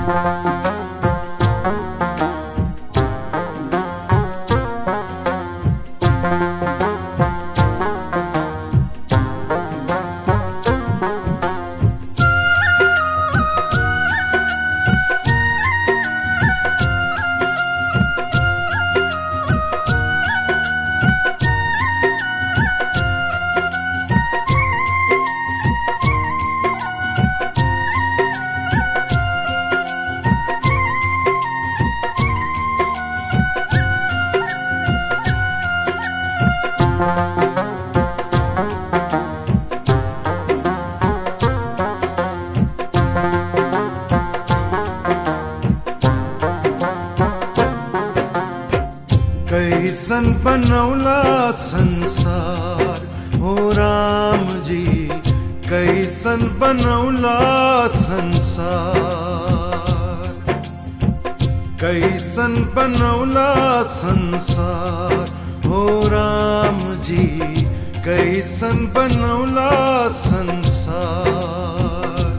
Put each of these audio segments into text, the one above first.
कैसन बनौला संसार हो राम जी, कैसन बनौला संसार, कैसन बनौला संसार हो राम जी, कैसन बनौला संसार।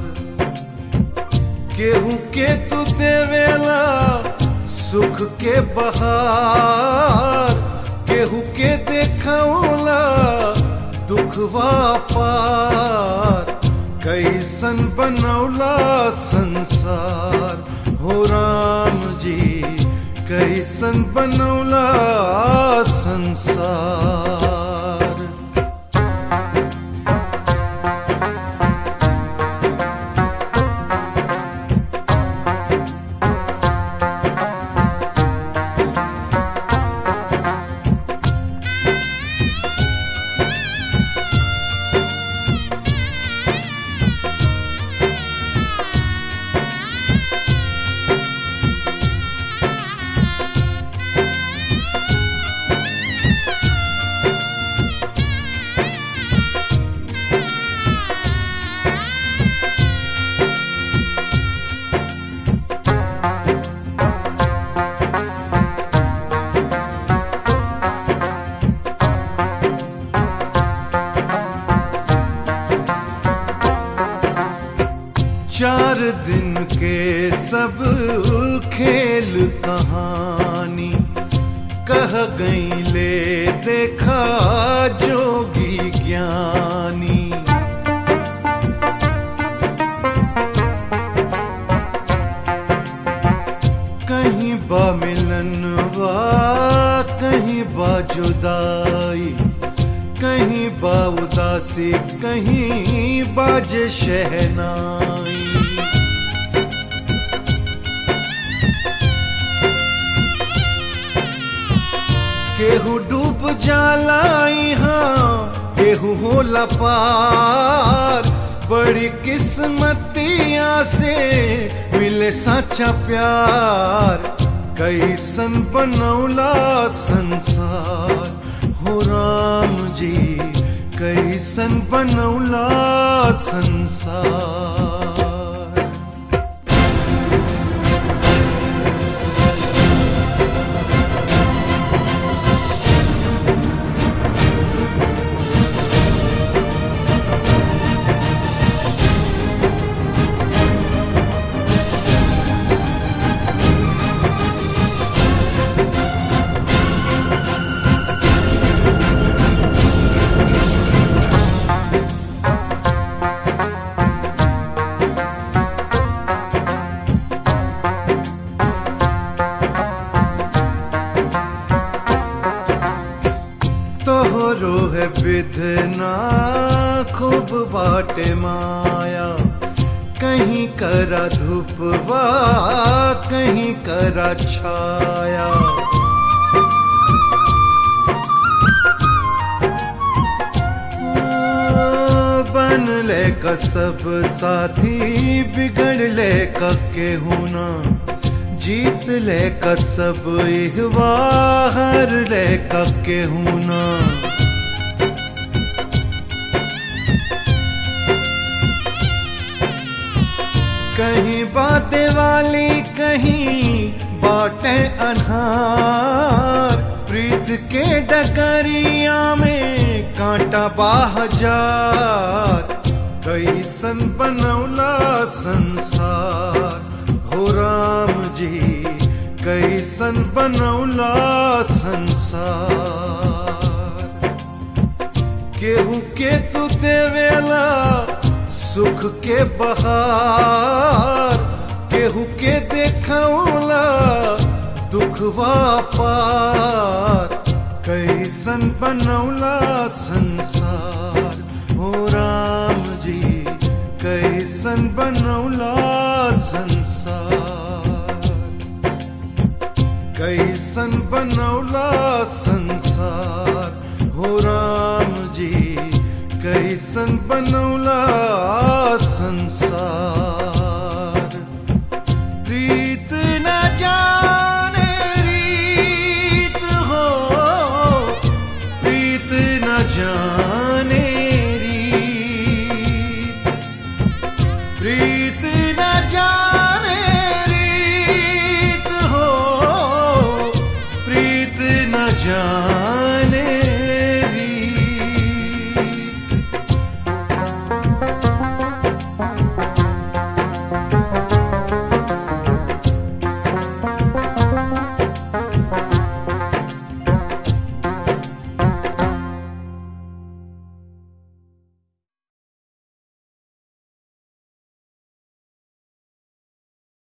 केहू के तू देवेला सुख के बहार, केहू के देखौला दुखवा पार, कैसन बनौला संसार हो राम जी, कैसन बनौला संसार। चार दिन के सब खेल कहानी कह गई ले देखा जोगी ज्ञानी। कहीं बा मिलनवा कहीं बा जुदाई, कहीं बा उदासी कहीं बाजे शहनाई। केहू डूब जाला यहाँ केहू होला पार, बड़ी किस्मतिया से मिले सच्चा प्यार, कैसन बनौला संसार हो राम जी, कैसन बनौला संसार। तोहरो है विधना खूब बाटे माया, कहीं करा धूपवा कहीं करा छाया। बन ले का सब साथी बिगड़ ले का केहू ना, जीत ले का सब इहवा हर ले का केहू ना। कहीं बातें वाली कहीं बाटे अनहार, प्रीत के डगरिया में कांटा बाहजार, कैसन बनौला संसार हो कैसन बनौला संसार। केहू के तू देवेला सुख के बहार, केहू के देखौला दुखवा पार। कैसन बनौला संसार हो राम जी, कैसन बनौला संसार। कैसन बनौला संसार हो राम जी, कैसन बनौला संसार।